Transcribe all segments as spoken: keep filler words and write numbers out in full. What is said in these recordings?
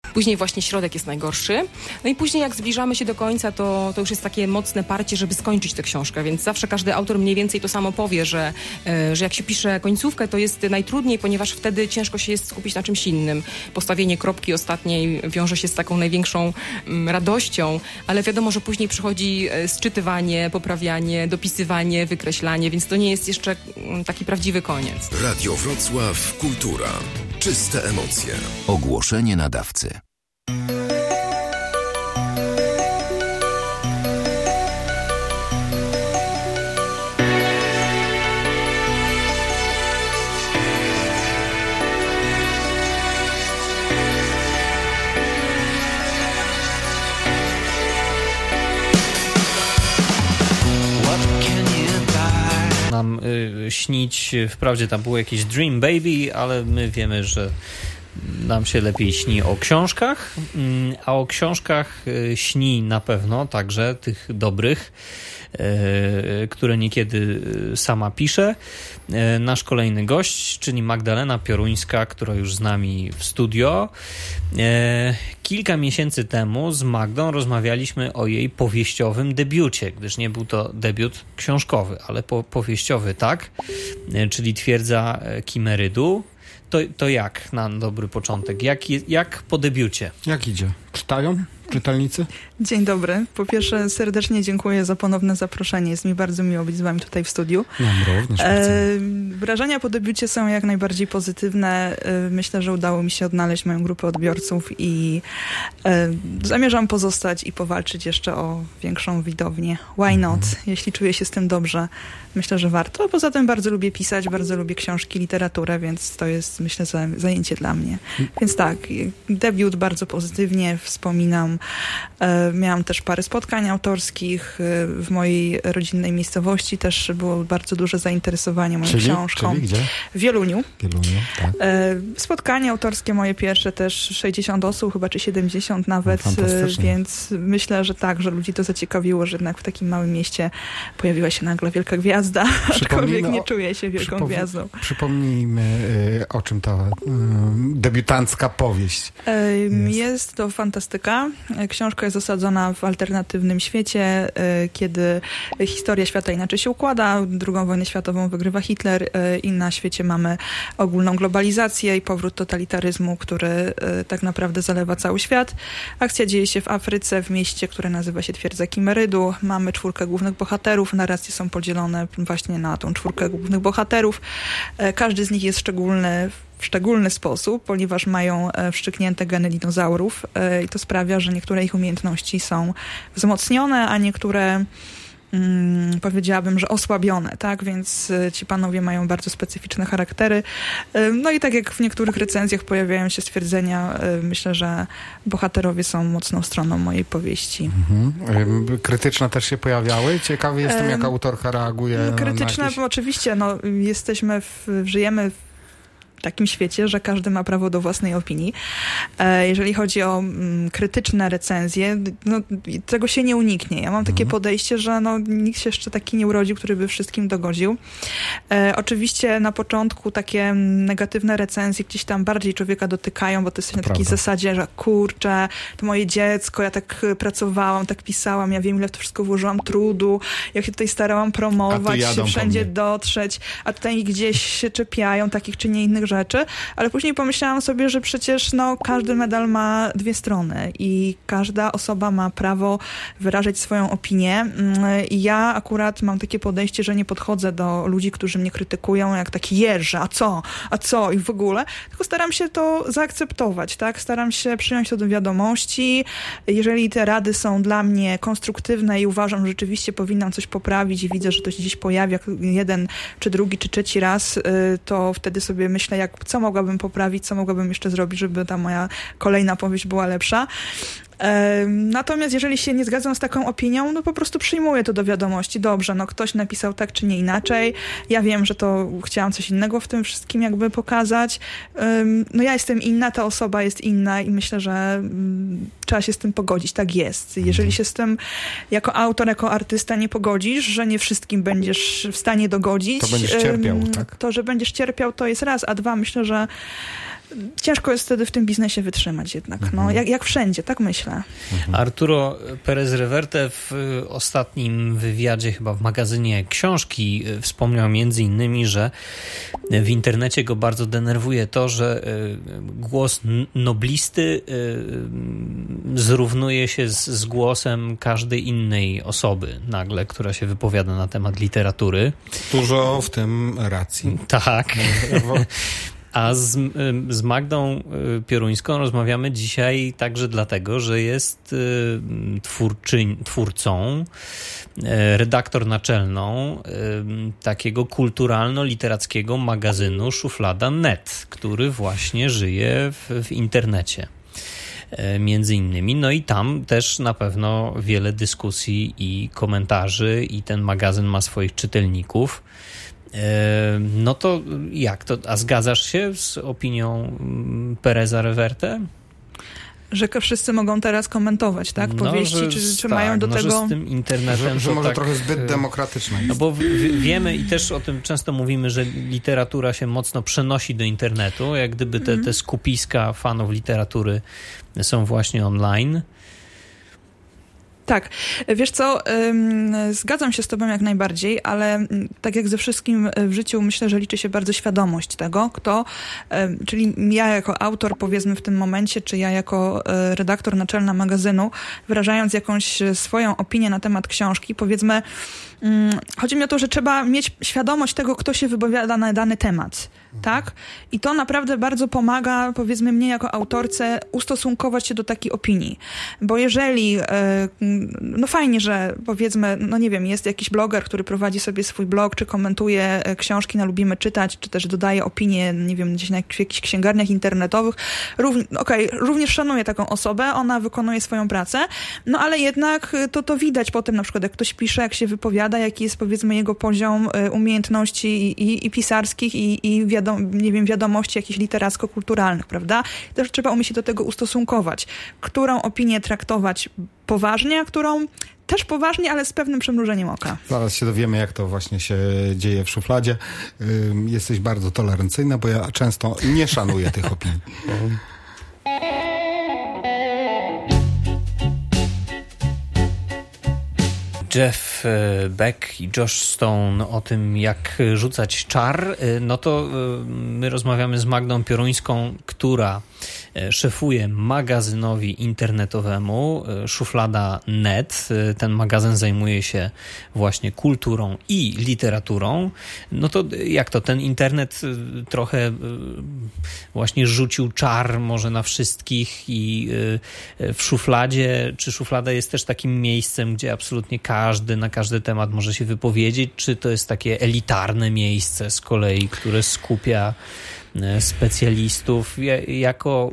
Później właśnie środek jest najgorszy. No i później jak zbliżamy się do końca, to, to już jest takie mocne parcie, żeby skończyć tę książkę, więc zawsze każdy autor mniej więcej to samo powie, że, e, że jak się pisze końcówkę, to jest najtrudniej, ponieważ wtedy ciężko się jest skupić na czymś innym. Postawienie kropki ostatniej wiąże się z taką największą mm, radością, ale wiadomo, że później przychodzi e, sczytywanie, poprawianie, dopisywanie, wykreślanie, więc to nie jest jeszcze mm, taki prawdziwy koniec. Radio Wrocław Kultura. Czyste emocje. Ogłoszenie nadawcy. Nam y, śnić, wprawdzie tam było jakieś Dream Baby, ale my wiemy, że nam się lepiej śni o książkach, y, a o książkach y, śni na pewno także tych dobrych, y, które niekiedy sama pisze. Y, nasz kolejny gość, czyli Magdalena Pioruńska, która już z nami w studio. Y, kilka miesięcy temu z Magdą rozmawialiśmy o jej powieściowym debiucie, gdyż nie był to debiut książkowy, ale po, powieściowy, tak, y, czyli Twierdza Kimerydu. To, to jak na dobry początek? Jak, jak po debiucie? Jak idzie? Czytają czytelnicy? Dzień dobry. Po pierwsze serdecznie dziękuję za ponowne zaproszenie. Jest mi bardzo miło być z wami tutaj w studiu. Nam również. E, wrażenia po debiucie są jak najbardziej pozytywne. E, myślę, że udało mi się odnaleźć moją grupę odbiorców i e, zamierzam pozostać i powalczyć jeszcze o większą widownię. Why not? Mhm. Jeśli czuję się z tym dobrze, myślę, że warto. Poza tym bardzo lubię pisać, bardzo lubię książki, literaturę, więc to jest, myślę, zajęcie dla mnie. Więc tak, debiut bardzo pozytywnie wspominam. E, miałam też parę spotkań autorskich. E, w mojej rodzinnej miejscowości też było bardzo duże zainteresowanie moją czyli, książką. Czyli gdzie? W Wieluniu. Wieluniu, tak. E, spotkania autorskie moje pierwsze też sześćdziesiąt osób, chyba czy siedemdziesiąt nawet, e, więc myślę, że tak, że ludzi to zaciekawiło, że jednak w takim małym mieście pojawiła się nagle wielka gwiazda, aczkolwiek nie czuję się wielką przypomi- gwiazdą. Przypomnijmy, y, o czym ta y, debiutancka powieść e, jest. Jest to fantastyka. Książka jest osadzona w alternatywnym świecie, kiedy historia świata inaczej się układa. Drugą wojnę światową wygrywa Hitler i na świecie mamy ogólną globalizację i powrót totalitaryzmu, który tak naprawdę zalewa cały świat. Akcja dzieje się w Afryce, w mieście, które nazywa się Twierdza Kimerydu. Mamy czwórkę głównych bohaterów. Narracje są podzielone właśnie na tą czwórkę głównych bohaterów. Każdy z nich jest szczególny w szczególny sposób, ponieważ mają wszczyknięte geny dinozaurów i to sprawia, że niektóre ich umiejętności są wzmocnione, a niektóre Hmm, powiedziałabym, że osłabione, tak? Więc ci panowie mają bardzo specyficzne charaktery. No i tak jak w niektórych recenzjach pojawiają się stwierdzenia, myślę, że bohaterowie są mocną stroną mojej powieści. Mhm. Krytyczne też się pojawiały? Ciekawy jestem, jak autorka reaguje. Krytyczne, na jakieś... bo oczywiście, no, jesteśmy, w, żyjemy w w takim świecie, że każdy ma prawo do własnej opinii. Jeżeli chodzi o mm, krytyczne recenzje, no, tego się nie uniknie. Ja mam takie mhm. podejście, że no, nikt się jeszcze taki nie urodził, który by wszystkim dogodził. E, oczywiście na początku takie negatywne recenzje gdzieś tam bardziej człowieka dotykają, bo to jest to na takiej prawda. zasadzie, że kurczę, to moje dziecko, ja tak pracowałam, tak pisałam, ja wiem, ile w to wszystko włożyłam trudu, jak się tutaj starałam promować, się wszędzie dotrzeć, a tutaj gdzieś się czepiają takich czy nie innych rzeczy, ale później pomyślałam sobie, że przecież no, każdy medal ma dwie strony i każda osoba ma prawo wyrażać swoją opinię i ja akurat mam takie podejście, że nie podchodzę do ludzi, którzy mnie krytykują jak taki jeż, a co, a co i w ogóle, tylko staram się to zaakceptować, tak? Staram się przyjąć to do wiadomości. Jeżeli te rady są dla mnie konstruktywne i uważam, że rzeczywiście powinnam coś poprawić i widzę, że to się gdzieś pojawia jeden, czy drugi, czy trzeci raz, to wtedy sobie myślę, jak, co mogłabym poprawić, co mogłabym jeszcze zrobić, żeby ta moja kolejna powieść była lepsza. Natomiast jeżeli się nie zgadzam z taką opinią, no po prostu przyjmuję to do wiadomości. Dobrze, no ktoś napisał tak czy nie inaczej. Ja wiem, że to chciałam coś innego w tym wszystkim jakby pokazać. No ja jestem inna, ta osoba jest inna i myślę, że trzeba się z tym pogodzić. Tak jest. Jeżeli się z tym jako autor, jako artysta nie pogodzisz, że nie wszystkim będziesz w stanie dogodzić. To będziesz cierpiał, tak? To, że będziesz cierpiał, to jest raz, a dwa, myślę, że ciężko jest wtedy w tym biznesie wytrzymać jednak. No, Mhm. jak, jak wszędzie, tak myślę. Mhm. Arturo Perez Reverte w ostatnim wywiadzie chyba w magazynie Książki wspomniał między innymi, że w internecie go bardzo denerwuje to, że głos noblisty zrównuje się z, z głosem każdej innej osoby nagle, która się wypowiada na temat literatury. Dużo w tym racji. Tak. A z, z Magdą Pioruńską rozmawiamy dzisiaj także dlatego, że jest twórczyń, twórcą, redaktor naczelną takiego kulturalno-literackiego magazynu Szuflada kropka net, który właśnie żyje w, w internecie. Między innymi. No i tam też na pewno wiele dyskusji i komentarzy i ten magazyn ma swoich czytelników. No to jak to? A zgadzasz się z opinią Pereza Reverte? Że wszyscy mogą teraz komentować, tak? Powieści, no, że, czy, czy tak, mają do no, tego... Że z tym internetem że, że może tak, trochę zbyt demokratyczne jest. No bo w, wiemy i też o tym często mówimy, że literatura się mocno przenosi do internetu, jak gdyby te, te skupiska fanów literatury są właśnie online. Tak. Wiesz co, ym, zgadzam się z tobą jak najbardziej, ale ym, tak jak ze wszystkim w życiu myślę, że liczy się bardzo świadomość tego, kto, ym, czyli ja jako autor powiedzmy w tym momencie, czy ja jako y, redaktor naczelna magazynu, wyrażając jakąś swoją opinię na temat książki, powiedzmy, ym, chodzi mi o to, że trzeba mieć świadomość tego, kto się wypowiada na dany temat. Tak? I to naprawdę bardzo pomaga, powiedzmy mnie jako autorce, ustosunkować się do takiej opinii. Bo jeżeli, no fajnie, że powiedzmy, no nie wiem, jest jakiś bloger, który prowadzi sobie swój blog, czy komentuje książki na Lubimy Czytać, czy też dodaje opinie, nie wiem, gdzieś na jakichś księgarniach internetowych. Równ- Okej, okay, również szanuję taką osobę, ona wykonuje swoją pracę, no ale jednak to, to widać potem, na przykład jak ktoś pisze, jak się wypowiada, jaki jest powiedzmy jego poziom umiejętności i, i, i pisarskich, i, i wiadomo, nie wiem, wiadomości jakichś literacko-kulturalnych, prawda? Też trzeba umieć się do tego ustosunkować. Którą opinię traktować poważnie, a którą też poważnie, ale z pewnym przymrużeniem oka. Zaraz się dowiemy, jak to właśnie się dzieje w szufladzie. Jesteś bardzo tolerancyjna, bo ja często nie szanuję tych opinii. Jeff Beck i Josh Stone o tym, jak rzucać czar, no to my rozmawiamy z Magdą Pioruńską, która szefuje magazynowi internetowemu Szuflada kropka net. Ten magazyn zajmuje się właśnie kulturą i literaturą. No to jak to? Ten internet trochę właśnie rzucił czar może na wszystkich i w Szufladzie, czy Szuflada jest też takim miejscem, gdzie absolutnie każdy na każdy temat może się wypowiedzieć, czy to jest takie elitarne miejsce z kolei, które skupia specjalistów. Jako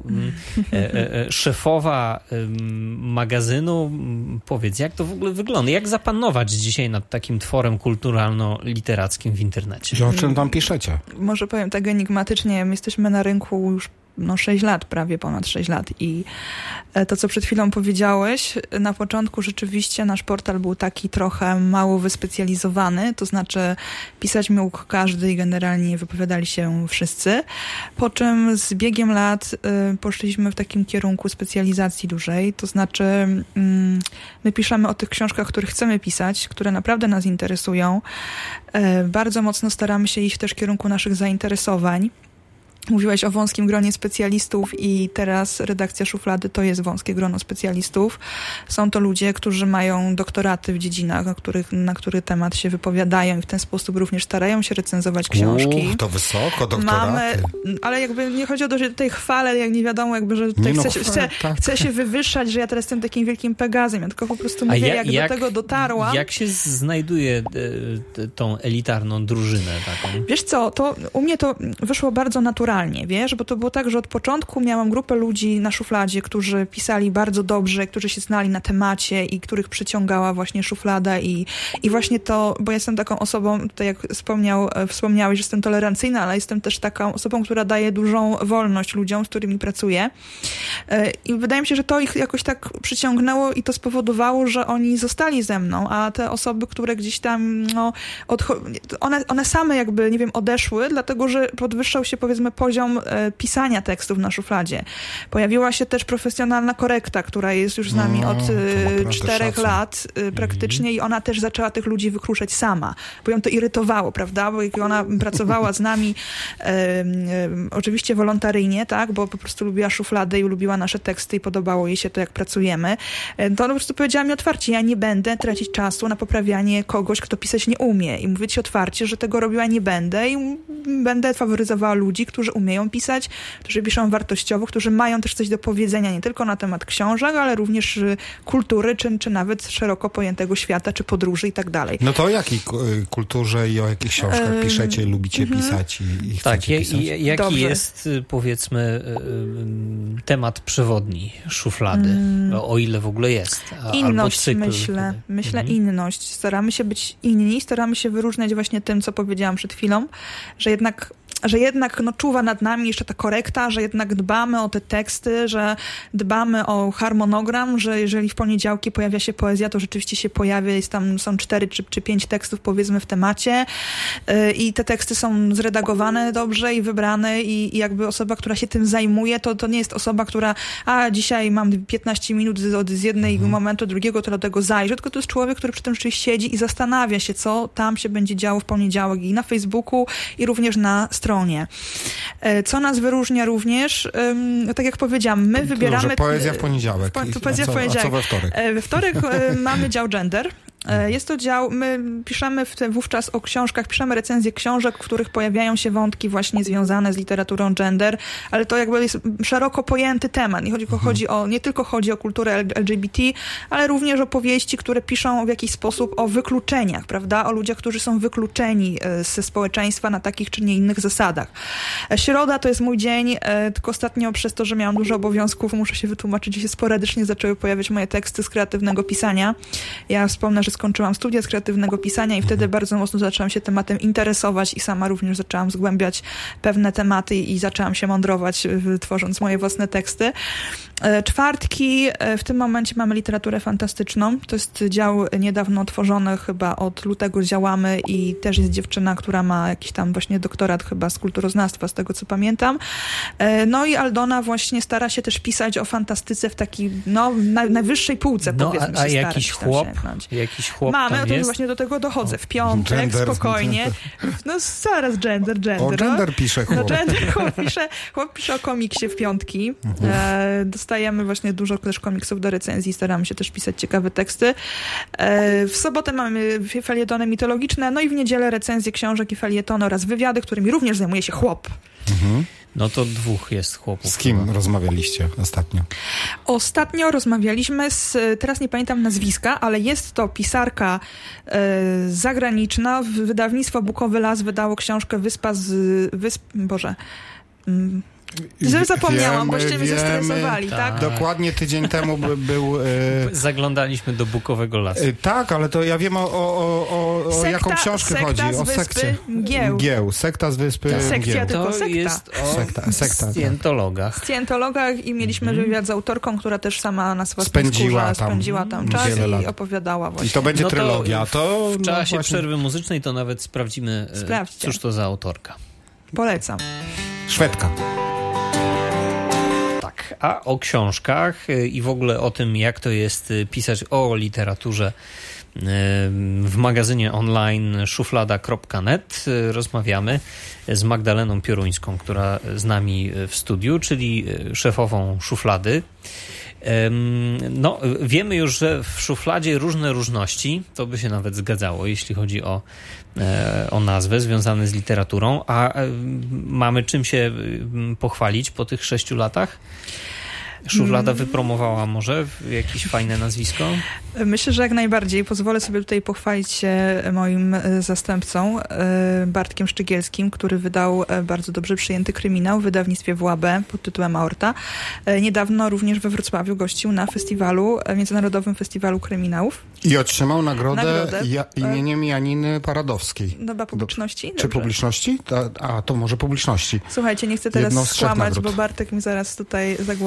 szefowa magazynu, powiedz, jak to w ogóle wygląda? Jak zapanować dzisiaj nad takim tworem kulturalno-literackim w internecie? O czym tam piszecie? Może powiem tak enigmatycznie, my jesteśmy na rynku już no sześć lat, prawie ponad sześć lat i to, co przed chwilą powiedziałeś, na początku rzeczywiście nasz portal był taki trochę mało wyspecjalizowany, to znaczy pisać mógł każdy i generalnie wypowiadali się wszyscy, po czym z biegiem lat y, poszliśmy w takim kierunku specjalizacji dużej, to znaczy y, my piszemy o tych książkach, które chcemy pisać, które naprawdę nas interesują, y, bardzo mocno staramy się iść w też kierunku naszych zainteresowań. Mówiłeś o wąskim gronie specjalistów i teraz redakcja Szuflady to jest wąskie grono specjalistów. Są to ludzie, którzy mają doktoraty w dziedzinach, o których, na który temat się wypowiadają i w ten sposób również starają się recenzować książki. Uch, to wysoko, doktoraty. Mamy, ale jakby nie chodzi o to, że tutaj chwalę, jak nie wiadomo, jakby, że tutaj no, chcę, się, chcę, tak. chcę się wywyższać, że ja teraz jestem takim wielkim Pegazem. Ja tylko po prostu mówię, ja, jak, jak do tego dotarłam. Jak się znajduje e, tą elitarną drużynę taką? Wiesz co, to u mnie to wyszło bardzo naturalnie. Wiesz, bo to było tak, że od początku miałam grupę ludzi na Szufladzie, którzy pisali bardzo dobrze, którzy się znali na temacie i których przyciągała właśnie Szuflada i, i właśnie to, bo jestem taką osobą, tutaj jak wspomniał, wspomniałeś, że jestem tolerancyjna, ale jestem też taką osobą, która daje dużą wolność ludziom, z którymi pracuję. I wydaje mi się, że to ich jakoś tak przyciągnęło i to spowodowało, że oni zostali ze mną, a te osoby, które gdzieś tam, no, odcho- one, one same jakby, nie wiem, odeszły, dlatego, że podwyższał się, powiedzmy, poziom poziom e, pisania tekstów na szufladzie. Pojawiła się też profesjonalna korekta, która jest już z nami no, od e, czterech szacun. lat e, praktycznie i ona też zaczęła tych ludzi wykruszać sama, bo ją to irytowało, prawda? Bo jak ona pracowała z nami e, e, oczywiście wolontaryjnie, tak? Bo po prostu lubiła szufladę i lubiła nasze teksty i podobało jej się to, jak pracujemy. E, to ona po prostu powiedziała mi otwarcie, ja nie będę tracić czasu na poprawianie kogoś, kto pisać nie umie. I mówię ci otwarcie, że tego robiła nie będę i będę faworyzowała ludzi, którzy umieją pisać, którzy piszą wartościowo, którzy mają też coś do powiedzenia nie tylko na temat książek, ale również kultury, czy, czy nawet szeroko pojętego świata, czy podróży i tak dalej. No to o jakiej kulturze i o jakich książkach um, piszecie, lubicie mm-hmm. pisać i, i tak, je, pisać? jaki Dobrze. jest, powiedzmy, temat przewodni szuflady, mm. o ile w ogóle jest? A, inność, cykl, myślę. kiedy... Myślę mhm. inność. Staramy się być inni, staramy się wyróżniać właśnie tym, co powiedziałam przed chwilą, że jednak że jednak no, czuwa nad nami jeszcze ta korekta, że jednak dbamy o te teksty, że dbamy o harmonogram, że jeżeli w poniedziałki pojawia się poezja, to rzeczywiście się pojawia, jest tam, są cztery czy, czy pięć tekstów powiedzmy w temacie yy, i te teksty są zredagowane dobrze i wybrane i, i jakby osoba, która się tym zajmuje, to, to nie jest osoba, która a dzisiaj mam piętnaście minut z, od, z jednej mhm. momentu do drugiego, to do tego zajrzę, tylko to jest człowiek, który przy tym rzeczywiście siedzi i zastanawia się, co tam się będzie działo w poniedziałek i na Facebooku i również na stronie. Co nas wyróżnia również, tak jak powiedziałam, my wybieramy... Dobrze, poezja w poniedziałek. Po, poezja a co, w poniedziałek. A co we wtorek? We wtorek mamy dział gender. Jest to dział, my piszemy w te, wówczas o książkach, piszemy recenzje książek, w których pojawiają się wątki właśnie związane z literaturą gender, ale to jakby jest szeroko pojęty temat. Nie, chodzi, mhm. chodzi o, nie tylko chodzi o kulturę L G B T, ale również opowieści, które piszą w jakiś sposób o wykluczeniach, prawda? O ludziach, którzy są wykluczeni ze społeczeństwa na takich czy nie innych zasadach. Środa to jest mój dzień, tylko ostatnio przez to, że miałam dużo obowiązków, muszę się wytłumaczyć, że się sporadycznie zaczęły pojawiać moje teksty z kreatywnego pisania. Ja wspomnę, że skończyłam studia z kreatywnego pisania i wtedy bardzo mocno zaczęłam się tematem interesować i sama również zaczęłam zgłębiać pewne tematy i zaczęłam się mądrować, tworząc moje własne teksty. Czwartki, w tym momencie mamy literaturę fantastyczną. To jest dział niedawno otworzony, chyba od lutego działamy i też jest dziewczyna, która ma jakiś tam właśnie doktorat chyba z kulturoznawstwa, z tego co pamiętam. No i Aldona właśnie stara się też pisać o fantastyce w takiej, no, na najwyższej półce, no, powiedzmy a, a się jakiś chłop, jakiś chłop Mamy, tam to jest? właśnie do tego dochodzę. W piątek, Gender, spokojnie. No zaraz gender, gender. O gender pisze chłop. No gender, chłop pisze, chłop pisze o komiksie w piątki. Mhm. E, dostajemy właśnie dużo też komiksów do recenzji, staramy się też pisać ciekawe teksty. E, w sobotę mamy felietony mitologiczne, no i w niedzielę recenzje książek i felietony oraz wywiady, którymi również zajmuje się chłop. Mhm. No to dwóch jest chłopów. Z kim chyba. rozmawialiście ostatnio? Ostatnio rozmawialiśmy z, teraz nie pamiętam nazwiska, ale jest to pisarka e, zagraniczna. Wydawnictwo Bukowy Las wydało książkę Wyspa z... Wysp, Boże... Mm. Zapomniałam, wiemy, boście mnie wiemy, zestresowali, tak? tak? Dokładnie tydzień temu by, był... E, Zaglądaliśmy do Bukowego Lasu. E, tak, ale to ja wiem o, o, o, o sekta, jaką książkę sekta chodzi. Z o wyspy sekcie. Mgieł. Mgieł. Sekta z wyspy Ta sekcja Mgieł. tylko To sekta. jest o sekta, sekta, scjentologach. Scjentologach i mieliśmy mhm. wywiad z autorką, która też sama na swojej spędziła skórze tam, spędziła tam czas i lat. opowiadała właśnie. I to będzie no to trylogia. To, w czasie no przerwy muzycznej to nawet sprawdzimy, Sprawdźcie. cóż to za autorka. Polecam. Szwedka. A o książkach i w ogóle o tym, jak to jest pisać o literaturze w magazynie online szuflada kropka net rozmawiamy z Magdaleną Pioruńską, która z nami w studiu, czyli szefową Szuflady. No, wiemy już, że w szufladzie różne różności, to by się nawet zgadzało, jeśli chodzi o, o nazwę związane z literaturą, a mamy czym się pochwalić po tych sześciu latach? Szuflada wypromowała może jakieś fajne nazwisko? Myślę, że jak najbardziej. Pozwolę sobie tutaj pochwalić się moim zastępcą, Bartkiem Szczygielskim, który wydał bardzo dobrze przyjęty kryminał w wydawnictwie W Ł B pod tytułem Aorta. Niedawno również we Wrocławiu gościł na festiwalu, Międzynarodowym Festiwalu Kryminałów. I otrzymał nagrodę, nagrodę. Ja, imieniem Janiny Paradowskiej. Chyba publiczności? Czy publiczności? A, a, to może publiczności. Słuchajcie, nie chcę teraz skłamać, bo Bartek mi zaraz tutaj za głowę urwie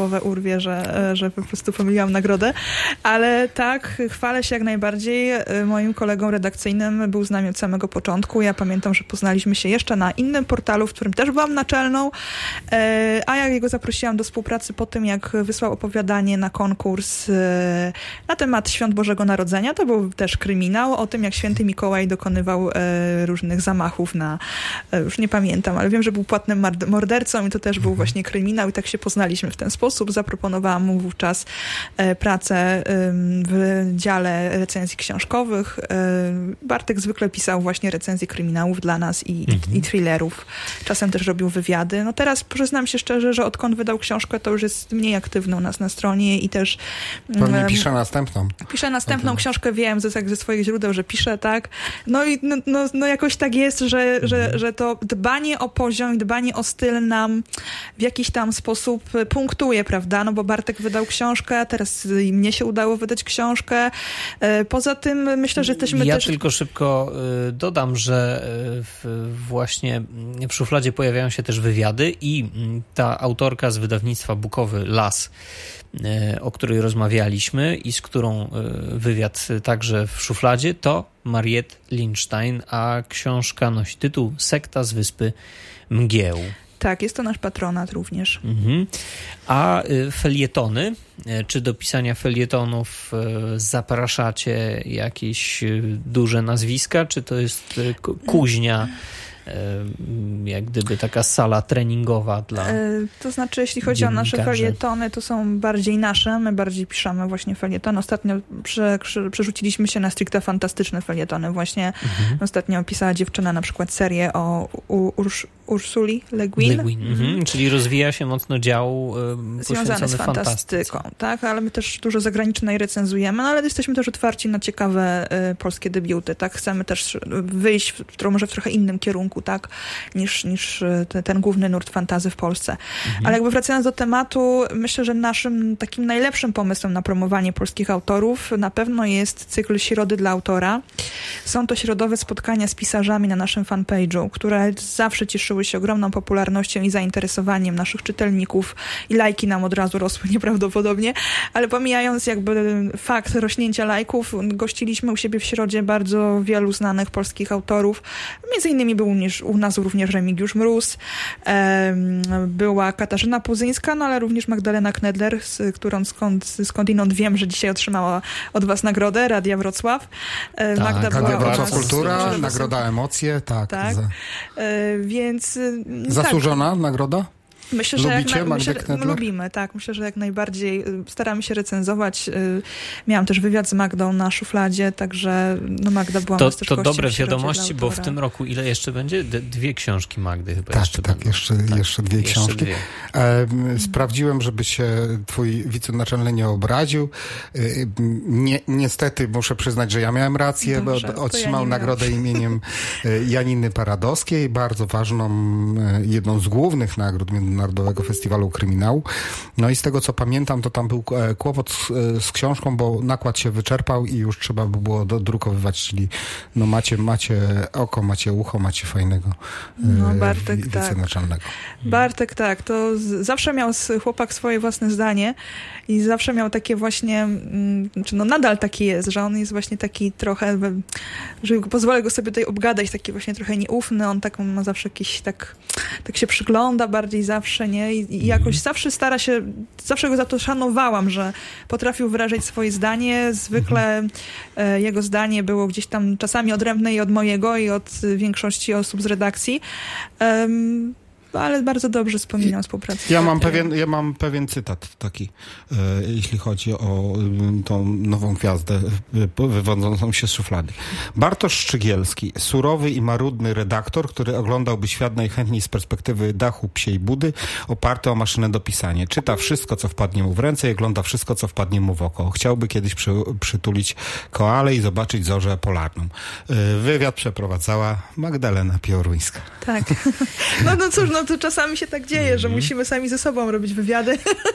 wie, że, że po prostu pomyliłam nagrodę. Ale tak, chwalę się jak najbardziej. Moim kolegą redakcyjnym był z nami od samego początku. Ja pamiętam, że poznaliśmy się jeszcze na innym portalu, w którym też byłam naczelną, a ja jego zaprosiłam do współpracy po tym, jak wysłał opowiadanie na konkurs na temat Świąt Bożego Narodzenia. To był też kryminał o tym, jak święty Mikołaj dokonywał różnych zamachów na, już nie pamiętam, ale wiem, że był płatnym mordercą i to też był właśnie kryminał i tak się poznaliśmy w ten sposób. Zaproponowałam mu wówczas pracę w dziale recenzji książkowych. Bartek zwykle pisał właśnie recenzje kryminałów dla nas i, mhm. i, i thrillerów. Czasem też robił wywiady. No teraz przyznam się szczerze, że odkąd wydał książkę, to już jest mniej aktywny u nas na stronie i też... Pewnie um, pisze następną. Pisze następną książkę, wiem ze, ze swoich źródeł, że pisze, tak. No i no, no, no jakoś tak jest, że, mhm. że, że to dbanie o poziom, dbanie o styl nam w jakiś tam sposób punktuje, prawda? No bo Bartek wydał książkę, teraz i mnie się udało wydać książkę. Poza tym myślę, że jesteśmy ja też... Ja tylko szybko dodam, że w, właśnie w szufladzie pojawiają się też wywiady i ta autorka z wydawnictwa Bukowy Las, o której rozmawialiśmy i z którą wywiad także w szufladzie, to Mariette Lindstein, a książka nosi tytuł Sekta z Wyspy Mgieł. Tak, jest to nasz patronat również. Mhm. A felietony, czy do pisania felietonów zapraszacie jakieś duże nazwiska, czy to jest kuźnia, jak gdyby taka sala treningowa dla To znaczy, jeśli chodzi o nasze felietony, to są bardziej nasze. My bardziej piszemy właśnie felietony. Ostatnio prze, prze, przerzuciliśmy się na stricte fantastyczne felietony. Właśnie mhm. ostatnio pisała dziewczyna na przykład serię o Urs, Ursuli Le Guin. Le Guin. Mhm. Czyli rozwija się mocno dział y, związany z fantastyką. Tak, ale my też dużo zagranicznej recenzujemy, no, ale jesteśmy też otwarci na ciekawe y, polskie debiuty. Tak, chcemy też wyjść w, w, może w trochę innym kierunku, tak, niż, niż te, ten główny nurt fantasy w Polsce. Mhm. Ale jakby wracając do tematu, myślę, że naszym takim najlepszym pomysłem na promowanie polskich autorów na pewno jest cykl Środy dla autora. Są to środowe spotkania z pisarzami na naszym fanpage'u, które zawsze cieszyły się ogromną popularnością i zainteresowaniem naszych czytelników i lajki nam od razu rosły nieprawdopodobnie, ale pomijając jakby fakt rośnięcia lajków, gościliśmy u siebie w Środzie bardzo wielu znanych polskich autorów. Między innymi był u nas również Remigiusz Mróz, była Katarzyna Puzyńska, no ale również Magdalena Knedler, z którą skąd, skądinąd wiem, że dzisiaj otrzymała od was nagrodę, Radia Wrocław. Tak, Magda Radia była Wrocław Kultura, nagroda Emocje, tak. tak. Za... Więc... Zasłużona tak. nagroda? Myślę, że Lubicie jak na, myślę, Knedler? Lubimy, tak. Myślę, że jak najbardziej staramy się recenzować. Miałam też wywiad z Magdą na szufladzie, także no Magda była To, to dobre wiadomości, bo w tym roku ile jeszcze będzie? D- dwie książki Magdy chyba tak, jeszcze Tak, będą. jeszcze, tak, jeszcze dwie jeszcze książki. Dwie. E, sprawdziłem, żeby się twój wicenaczelny nie obraził. E, nie, niestety muszę przyznać, że ja miałem rację, Dobrze, bo otrzymał ja nagrodę miałem. imieniem Janiny Paradowskiej, bardzo ważną, jedną z głównych nagród Międzynarodowego Festiwalu Kryminału. No i z tego, co pamiętam, to tam był kłopot z, z książką, bo nakład się wyczerpał i już trzeba by było dodrukowywać, czyli no macie, macie oko, macie ucho, macie fajnego no, Bartek, wicenaczelnego. Tak. Bartek, tak. To z, zawsze miał chłopak swoje własne zdanie i zawsze miał takie właśnie, czy no nadal taki jest, że on jest właśnie taki trochę, że pozwolę go sobie tutaj obgadać, taki właśnie trochę nieufny, on tak ma zawsze jakiś tak, tak się przygląda bardziej zawsze, nie? I, i jakoś zawsze stara się, zawsze go za to szanowałam, że potrafił wyrażać swoje zdanie. Zwykle e, jego zdanie było gdzieś tam czasami odrębne i od mojego, i od większości osób z redakcji. Um, ale bardzo dobrze wspominam współpracę. Ja mam pewien, ja mam pewien cytat taki, e, jeśli chodzi o e, tą nową gwiazdę e, wywodzącą się z szuflady. Bartosz Szczygielski, surowy i marudny redaktor, który oglądałby świat najchętniej z perspektywy dachu psiej budy, oparty o maszynę do pisania. Czyta wszystko, co wpadnie mu w ręce i ogląda wszystko, co wpadnie mu w oko. Chciałby kiedyś przy, przytulić koalę i zobaczyć zorzę polarną. E, wywiad przeprowadzała Magdalena Pioruńska. Tak. No, no cóż, no to czasami się tak dzieje, że musimy sami ze sobą robić wywiady.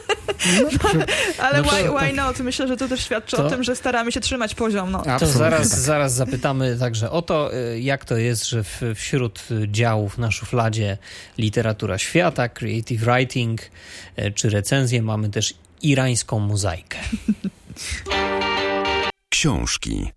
No, ale no to, why, why not? Myślę, że to też świadczy to, o tym, że staramy się trzymać poziom. No. To zaraz, tak. zaraz zapytamy także o to, jak to jest, że w, wśród działów na szufladzie literatura świata, creative writing czy recenzje mamy też irańską mozaikę. Książki.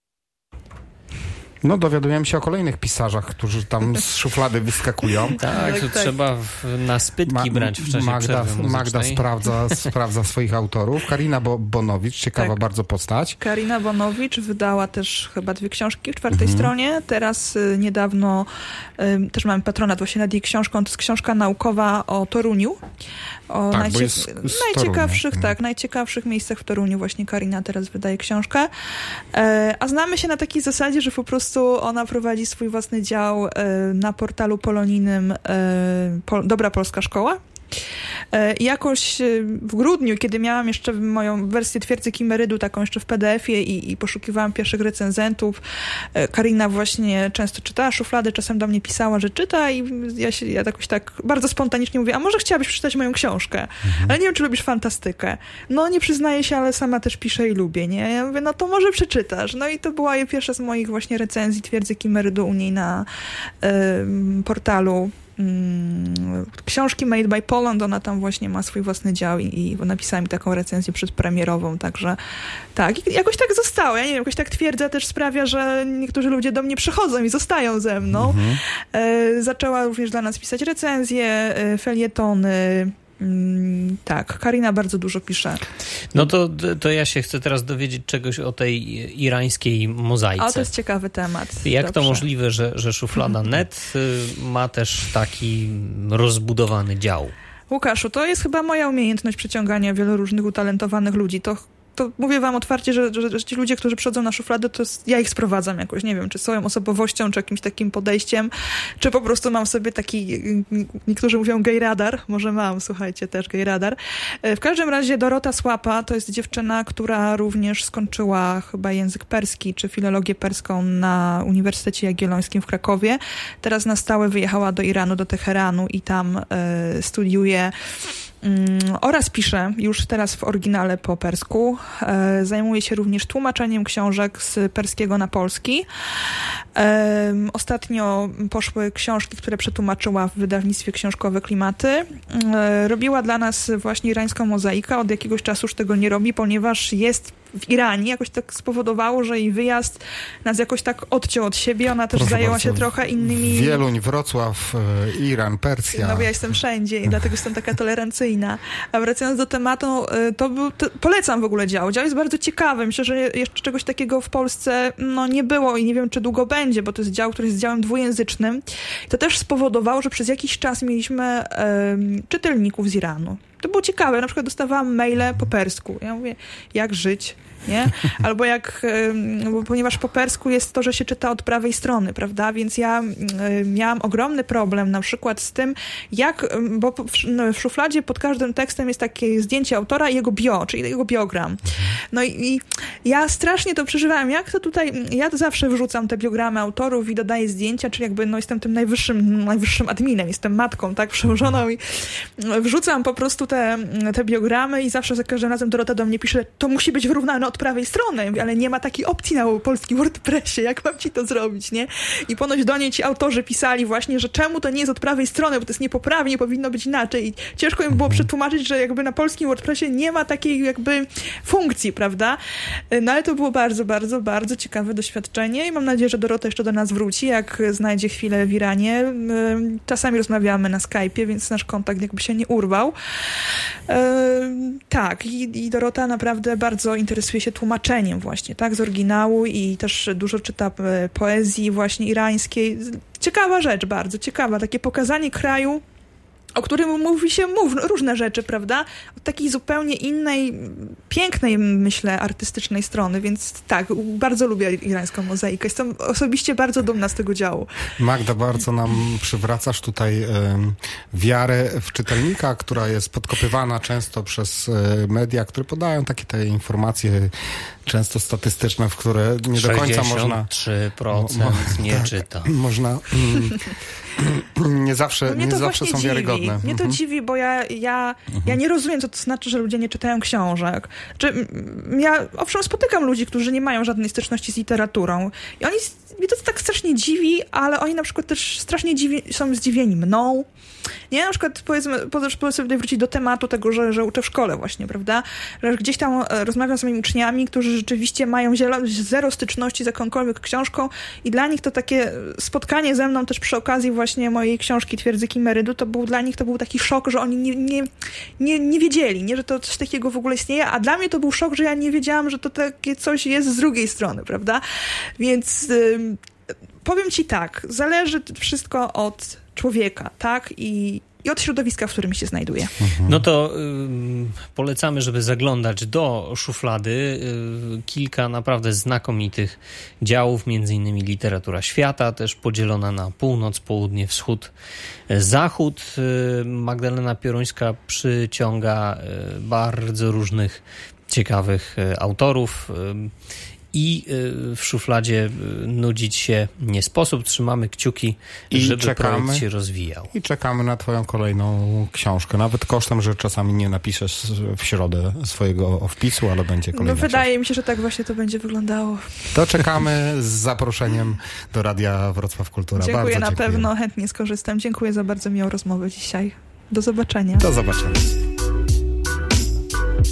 No, dowiadujemy się o kolejnych pisarzach, którzy tam z szuflady wyskakują. Tak, to tak. Trzeba w, na spytki Ma, brać w czasie Magda, przerwy Magda sprawdza, sprawdza swoich autorów. Karina Bo, Bonowicz, ciekawa tak. bardzo postać. Karina Bonowicz wydała też chyba dwie książki w czwartej mhm. stronie. Teraz y, niedawno y, też mamy patronat właśnie nad jej książką. To jest książka naukowa o Toruniu. O tak, najcie- bo jest z najciekawszych, Torunia. tak, najciekawszych miejscach w Toruniu właśnie Karina teraz wydaje książkę. E, a znamy się na takiej zasadzie, że po prostu ona prowadzi swój własny dział e, na portalu polonijnym e, Pol- Dobra Polska Szkoła. I jakoś w grudniu, kiedy miałam jeszcze moją wersję Twierdzy Kimerydu, taką jeszcze w P D F-ie i, i poszukiwałam pierwszych recenzentów, Karina właśnie często czytała szuflady, czasem do mnie pisała, że czyta i ja się ja jakoś tak bardzo spontanicznie mówię, a może chciałabyś przeczytać moją książkę? Mhm. Ale nie wiem, czy lubisz fantastykę. No nie przyznaję się, ale sama też piszę i lubię, nie? Ja mówię, no to może przeczytasz. No i to była pierwsza z moich właśnie recenzji Twierdzy Kimerydu u niej na y, portalu książki Made by Poland, ona tam właśnie ma swój własny dział i, i napisała mi taką recenzję przedpremierową, także tak, i jakoś tak zostało, ja nie wiem, jakoś tak Twierdza też sprawia, że niektórzy ludzie do mnie przychodzą i zostają ze mną. Mhm. E, zaczęła również dla nas pisać recenzje, e, felietony. Mm, tak, Karina bardzo dużo pisze. No to, to ja się chcę teraz dowiedzieć czegoś o tej irańskiej mozaice. A to jest ciekawy temat. Jak Dobrze. to możliwe, że, że szuflada kropka net ma też taki rozbudowany dział? Łukaszu, to jest chyba moja umiejętność przyciągania wielu różnych utalentowanych ludzi. To To mówię wam otwarcie, że, że, że ci ludzie, którzy przychodzą na szufladę, to jest, ja ich sprowadzam jakoś, nie wiem, czy swoją osobowością, czy jakimś takim podejściem, czy po prostu mam sobie taki, niektórzy mówią gay radar, może mam, słuchajcie, też gay radar. W każdym razie Dorota Słapa to jest dziewczyna, która również skończyła chyba język perski, czy filologię perską na Uniwersytecie Jagiellońskim w Krakowie. Teraz na stałe wyjechała do Iranu, do Teheranu i tam y, studiuje oraz pisze już teraz w oryginale po persku. E, zajmuje się również tłumaczeniem książek z perskiego na polski. E, ostatnio poszły książki, które przetłumaczyła w wydawnictwie książkowe Klimaty. E, robiła dla nas właśnie irańską mozaikę. Od jakiegoś czasu już tego nie robi, ponieważ jest w Iranie. Jakoś tak spowodowało, że jej wyjazd nas jakoś tak odciął od siebie. Ona też Proszę zajęła bardzo. się trochę innymi... Wieluń, Wrocław, Iran, Persja. No bo ja jestem wszędzie i dlatego jestem taka tolerancyjna. A wracając do tematu, to był, to polecam w ogóle dział. Dział jest bardzo ciekawy. Myślę, że jeszcze czegoś takiego w Polsce no, nie było i nie wiem, czy długo będzie, bo to jest dział, który jest działem dwujęzycznym. To też spowodowało, że przez jakiś czas mieliśmy um, czytelników z Iranu. To było ciekawe. Na przykład dostawałam maile po persku. Ja mówię, jak żyć? Nie? Albo jak, bo ponieważ po persku jest to, że się czyta od prawej strony, prawda? Więc ja miałam ogromny problem na przykład z tym, jak, bo w szufladzie pod każdym tekstem jest takie zdjęcie autora i jego bio, czyli jego biogram. No i, i ja strasznie to przeżywałam. Jak to tutaj, ja to zawsze wrzucam te biogramy autorów i dodaję zdjęcia, czyli jakby no jestem tym najwyższym, najwyższym adminem, jestem matką, tak, przełożoną i wrzucam po prostu te, te biogramy i zawsze za każdym razem Dorota do mnie pisze, to musi być wyrównane od prawej strony, ale nie ma takiej opcji na polskim WordPressie, jak mam ci to zrobić, nie? I ponoć do niej ci autorzy pisali właśnie, że czemu to nie jest od prawej strony, bo to jest niepoprawnie, powinno być inaczej. I ciężko im było przetłumaczyć, że jakby na polskim WordPressie nie ma takiej jakby funkcji, prawda? No ale to było bardzo, bardzo, bardzo ciekawe doświadczenie i mam nadzieję, że Dorota jeszcze do nas wróci, jak znajdzie chwilę w Iranie. Czasami rozmawiamy na Skype'ie, więc nasz kontakt jakby się nie urwał. Tak, i, i Dorota naprawdę bardzo interesuje się tłumaczeniem właśnie, tak, z oryginału i też dużo czyta poezji właśnie irańskiej. Ciekawa rzecz, bardzo ciekawa, takie pokazanie kraju, o którym mówi się mów, różne rzeczy, prawda? Od takiej zupełnie innej, pięknej, myślę, artystycznej strony, więc tak, bardzo lubię irańską mozaikę. Jestem osobiście bardzo dumna z tego działu. Magda, bardzo nam przywracasz tutaj um, wiarę w czytelnika, która jest podkopywana często przez um, media, które podają takie te informacje często statystyczne, w które nie do końca można... sześćdziesiąt trzy procent mo, nie tak, czyta. Można... Mm, nie zawsze, no nie zawsze są dziwi. wiarygodne. Mnie to mhm. dziwi, bo ja, ja, mhm. ja nie rozumiem, co to znaczy, że ludzie nie czytają książek. Czy, ja owszem spotykam ludzi, którzy nie mają żadnej styczności z literaturą i oni, mnie to tak strasznie dziwi, ale oni na przykład też strasznie dziwi, są zdziwieni mną. Nie, na przykład powiedzmy, pozwolę sobie wrócić do tematu tego, że, że uczę w szkole właśnie, prawda? Że gdzieś tam rozmawiam z moimi uczniami, którzy rzeczywiście mają zero styczności z jakąkolwiek książką i dla nich to takie spotkanie ze mną też przy okazji właśnie mojej książki Twierdzy Kimerydu, to był dla nich to był taki szok, że oni nie, nie, nie, nie wiedzieli, nie, że to coś takiego w ogóle istnieje, a dla mnie to był szok, że ja nie wiedziałam, że to takie coś jest z drugiej strony, prawda? Więc ym, powiem ci tak, zależy wszystko od człowieka, tak? I, i od środowiska, w którym się znajduje. Mhm. No to y, polecamy, żeby zaglądać do szuflady. Y, kilka naprawdę znakomitych działów, między innymi literatura świata, też podzielona na północ, południe, wschód, zachód. Y, Magdalena Pierońska przyciąga y, bardzo różnych ciekawych y, autorów. Y, I w szufladzie nudzić się nie sposób. Trzymamy kciuki, I żeby czekamy, projekt się rozwijał. I czekamy na twoją kolejną książkę. Nawet kosztem, że czasami nie napiszesz w środę swojego wpisu, ale będzie kolejna No wydaje książka. mi się, że tak właśnie to będzie wyglądało. To czekamy z zaproszeniem do Radia Wrocław Kultura. Dziękuję, bardzo na dziękuję. pewno chętnie skorzystam. Dziękuję za bardzo miłą rozmowę dzisiaj. Do zobaczenia. Do zobaczenia.